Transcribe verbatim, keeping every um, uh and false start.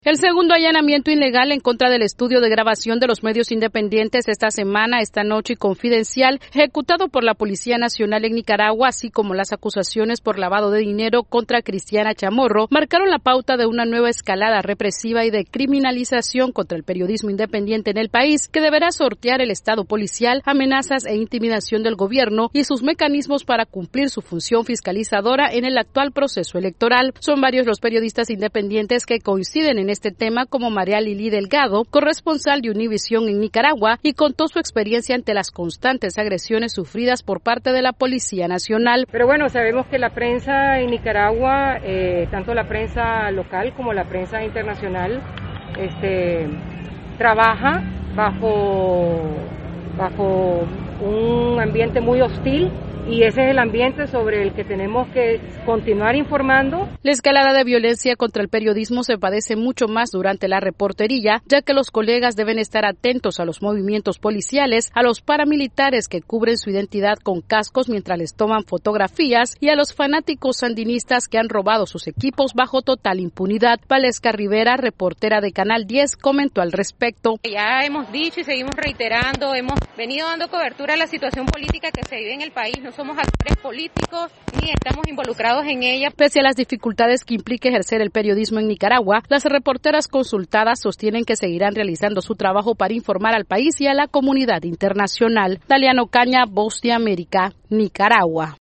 El segundo allanamiento ilegal en contra del estudio de grabación de los medios independientes esta semana, esta noche y confidencial, ejecutado por la Policía Nacional en Nicaragua, así como las acusaciones por lavado de dinero contra Cristiana Chamorro, marcaron la pauta de una nueva escalada represiva y de criminalización contra el periodismo independiente en el país, que deberá sortear el Estado policial, amenazas e intimidación del gobierno y sus mecanismos para cumplir su función fiscalizadora en el actual proceso electoral. Son varios los periodistas independientes que coinciden en este tema, como María Lili Delgado, corresponsal de Univisión en Nicaragua, y contó su experiencia ante las constantes agresiones sufridas por parte de la Policía Nacional. Pero bueno, sabemos que la prensa en Nicaragua, eh, tanto la prensa local como la prensa internacional, este, trabaja bajo, bajo un ambiente muy hostil. Y ese es el ambiente sobre el que tenemos que continuar informando. La escalada de violencia contra el periodismo se padece mucho más durante la reportería, ya que los colegas deben estar atentos a los movimientos policiales, a los paramilitares que cubren su identidad con cascos mientras les toman fotografías y a los fanáticos sandinistas que han robado sus equipos bajo total impunidad. Valesca Rivera, reportera de Canal diez, comentó al respecto. Ya hemos dicho y seguimos reiterando, hemos venido dando cobertura a la situación política que se vive en el país. No somos actores políticos ni estamos involucrados en ella. Pese a las dificultades que implica ejercer el periodismo en Nicaragua, las reporteras consultadas sostienen que seguirán realizando su trabajo para informar al país y a la comunidad internacional. Daliano Caña, Voz de América, Nicaragua.